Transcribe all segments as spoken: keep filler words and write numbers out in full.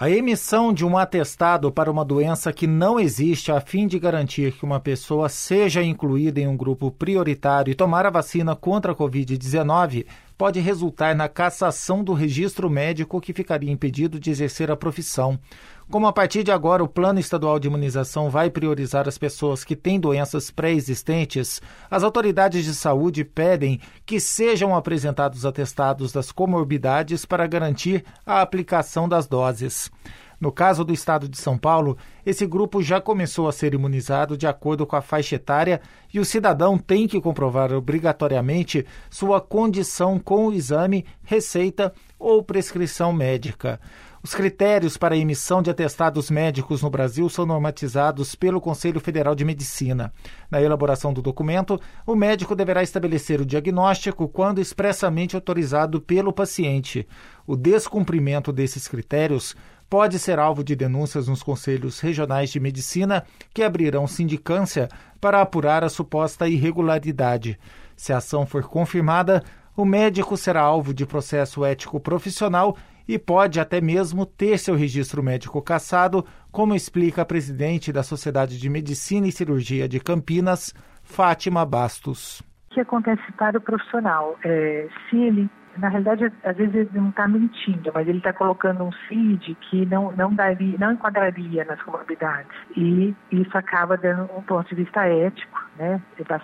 A emissão de um atestado para uma doença que não existe a fim de garantir que uma pessoa seja incluída em um grupo prioritário e tomar a vacina contra a covid dezenove pode resultar na cassação do registro médico que ficaria impedido de exercer a profissão. Como a partir de agora o Plano Estadual de Imunização vai priorizar as pessoas que têm doenças pré-existentes, as autoridades de saúde pedem que sejam apresentados atestados das comorbidades para garantir a aplicação das doses. No caso do estado de São Paulo, esse grupo já começou a ser imunizado de acordo com a faixa etária e o cidadão tem que comprovar obrigatoriamente sua condição com o exame, receita ou prescrição médica. Os critérios para a emissão de atestados médicos no Brasil são normatizados pelo Conselho Federal de Medicina. Na elaboração do documento, o médico deverá estabelecer o diagnóstico quando expressamente autorizado pelo paciente. O descumprimento desses critérios pode ser alvo de denúncias nos Conselhos Regionais de Medicina, que abrirão sindicância para apurar a suposta irregularidade. Se a ação for confirmada, o médico será alvo de processo ético profissional e pode até mesmo ter seu registro médico cassado, como explica a presidente da Sociedade de Medicina e Cirurgia de Campinas, Fátima Bastos. O que acontece para o profissional? É, se ele, na realidade, às vezes ele não está mentindo, mas ele está colocando um C I D que não, não, daria, não enquadraria nas comorbidades. E isso acaba dando um ponto de vista ético, né?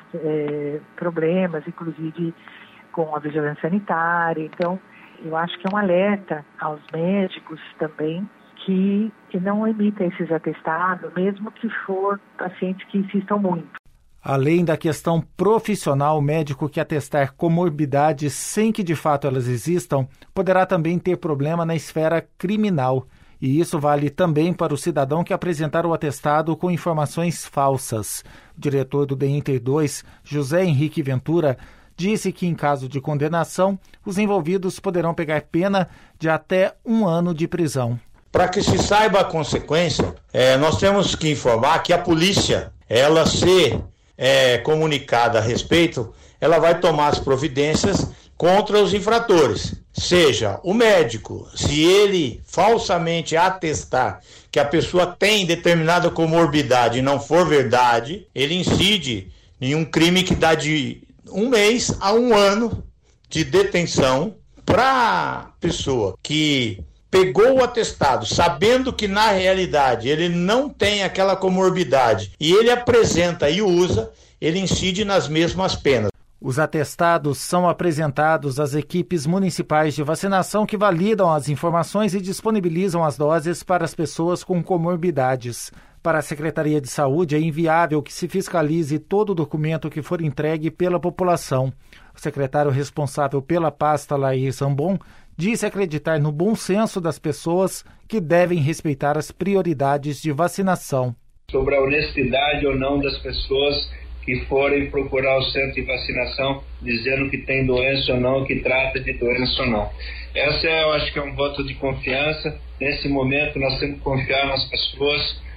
É, problemas, inclusive com a vigilância sanitária. Então, eu acho que é um alerta aos médicos também que, que não emitem esses atestados, mesmo que for pacientes que insistam muito. Além da questão profissional, o médico que atestar comorbidades sem que de fato elas existam poderá também ter problema na esfera criminal. E isso vale também para o cidadão que apresentar o atestado com informações falsas. O diretor do DEINTER dois, José Henrique Ventura, disse que, em caso de condenação, os envolvidos poderão pegar pena de até um ano de prisão. Para que se saiba a consequência, é, nós temos que informar que a polícia, ela se é, comunicada a respeito, ela vai tomar as providências contra os infratores. Seja o médico, se ele falsamente atestar que a pessoa tem determinada comorbidade e não for verdade, ele incide em um crime que dá de um mês a um ano de detenção. Para a pessoa que pegou o atestado sabendo que na realidade ele não tem aquela comorbidade e ele apresenta e usa, ele incide nas mesmas penas. Os atestados são apresentados às equipes municipais de vacinação que validam as informações e disponibilizam as doses para as pessoas com comorbidades. Para a Secretaria de Saúde, é inviável que se fiscalize todo o documento que for entregue pela população. O secretário responsável pela pasta, Lair Zambon, disse acreditar no bom senso das pessoas que devem respeitar as prioridades de vacinação. Sobre a honestidade ou não das pessoas que forem procurar o centro de vacinação dizendo que tem doença ou não, que trata de doença ou não. Essa é, eu acho que é um voto de confiança. Nesse momento nós temos que confiar nas pessoas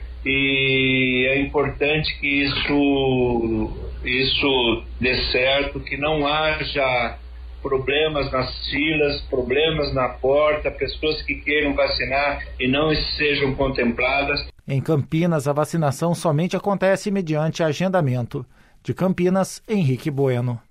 e é importante que isso, isso dê certo, que não haja problemas nas filas, problemas na porta, pessoas que queiram vacinar e não sejam contempladas. Em Campinas, a vacinação somente acontece mediante agendamento. De Campinas, Henrique Bueno.